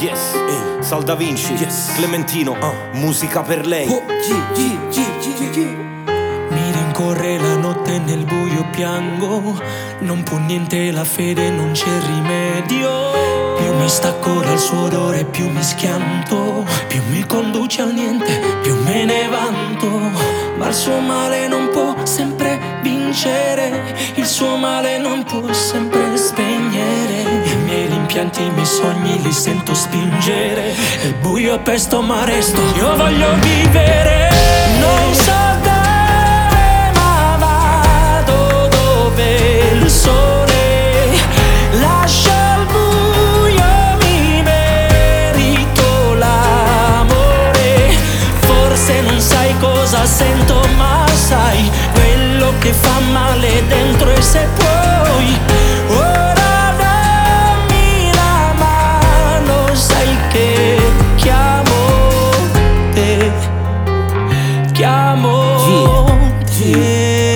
Yes, Sal Da Vinci, yes. Clementino, musica per lei. Mi rincorre la notte nel buio, piango. Non può niente la fede, non c'è rimedio. Più mi stacco dal suo odore, più mi schianto. Più mi conduce al niente, più me ne vanto. Ma il suo male non può sempre vincere. Il suo male non può sempre spegnere. I miei rimpianti, i miei sogni li sento spingere. Il buio pesto ma resto, io voglio vivere. Non so dove, ma vado dove il sole lascia il buio. Mi merito l'amore. Forse non sai cosa sento, ma sai quello che fa male dentro. E se puoi ora dammi la mano, sai che chiamo te, chiamo te.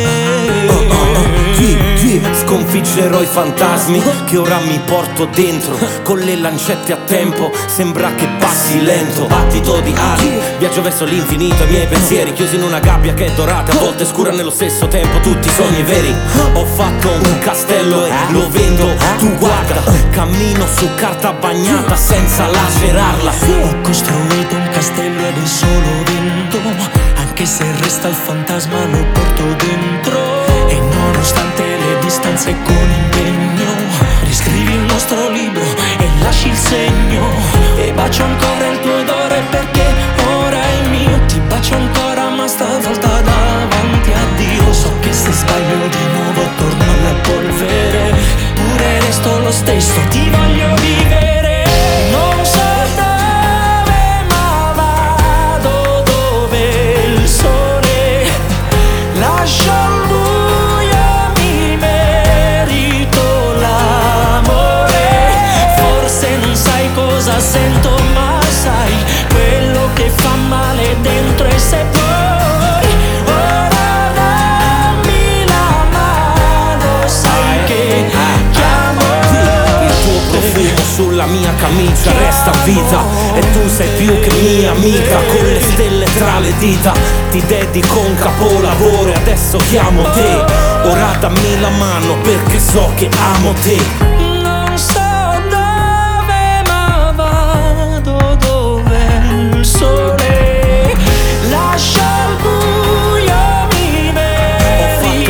Sconfiggerò i fantasmi che ora mi porto dentro. Con le lancette a tempo sembra che passi lento. Battito di ali, viaggio verso l'infinito. I miei pensieri chiusi in una gabbia che è dorata, a volte scura nello stesso tempo. Tutti i sogni veri. Ho fatto un castello e lo vendo. Tu guarda, cammino su carta bagnata senza lacerarla. Ho costruito un castello ed è solo vento. Anche se resta il fantasma lo porto dentro. E nonostante le distanze con impegno, riscrivi il nostro libro e lasci il segno. E bacio ancora il tuo odore perché ora è mio. Ti bacio ancora ma stavolta davanti a Dio. So che se sbaglio di nuovo torno alla polvere, pure resto lo stesso, ti voglio vivere. Non so dove ma vado dove il sole lascia il buio. Mi merito l'amore. Forse non sai cosa sento, ma sai quello che fa male dentro. E se puoi ora dammi la mano, sai che chiamo Il tuo profumo sulla mia camicia resta vita. E tu sei più che mia amica, con le stelle tra le dita. Ti dedico un capolavoro e adesso chiamo te. Ora dammi la mano perché so che amo te. Non so dove ma vado dove il sole lascia il buio. Mi merito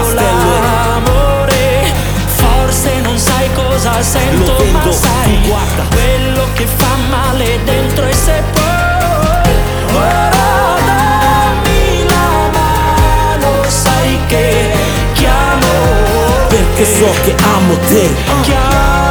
l'amore. Forse non sai cosa sento, Lo vendo, ma sai tu guarda, quello che fa male dentro. E se puoi ora dammi la mano, sai che chiamo perché so che amo te. chiamo